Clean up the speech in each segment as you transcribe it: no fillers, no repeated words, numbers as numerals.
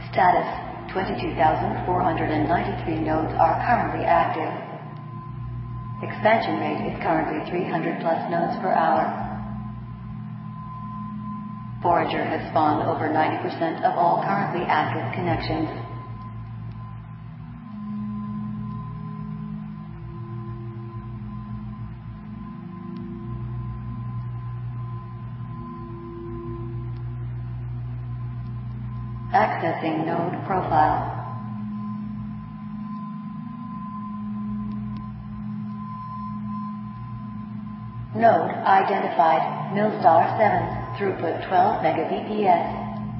Status: 22,493 nodes are currently active. Expansion rate is currently 300 plus nodes per hour. Forager has spawned over 90% of all currently active connections. Accessing node profile. Node identified, Milstar 7, throughput 12 Mbps.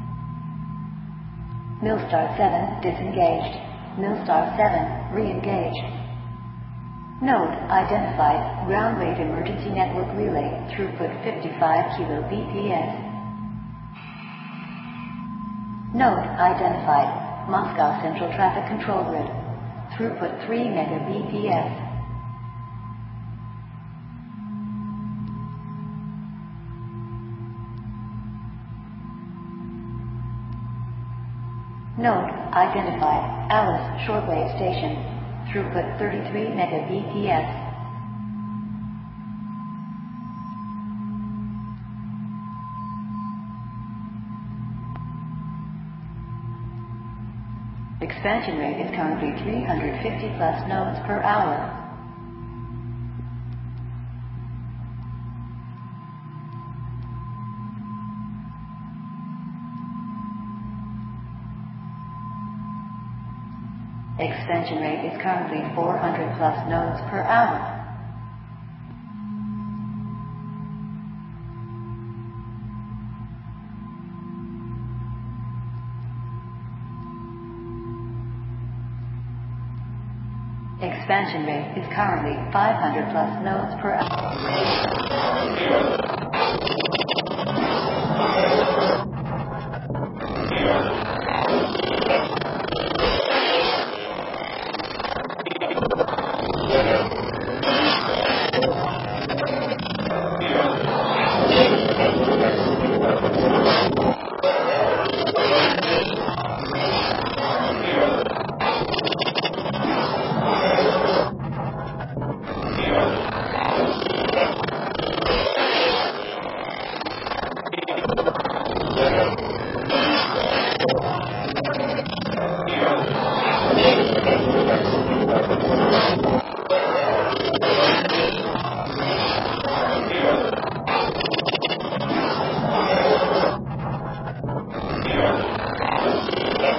Milstar 7 disengaged, Milstar 7 re-engaged. Node identified, ground rate emergency network relay, throughput 55 kbps. Node identified, Moscow Central Traffic Control Grid, throughput 3 Mbps. Node identified, Alice Shortwave Station, throughput 33 Mbps. Expansion rate is currently 350 plus nodes per hour. Expansion rate is currently 400 plus nodes per hour. Expansion rate is currently 500 plus nodes per hour.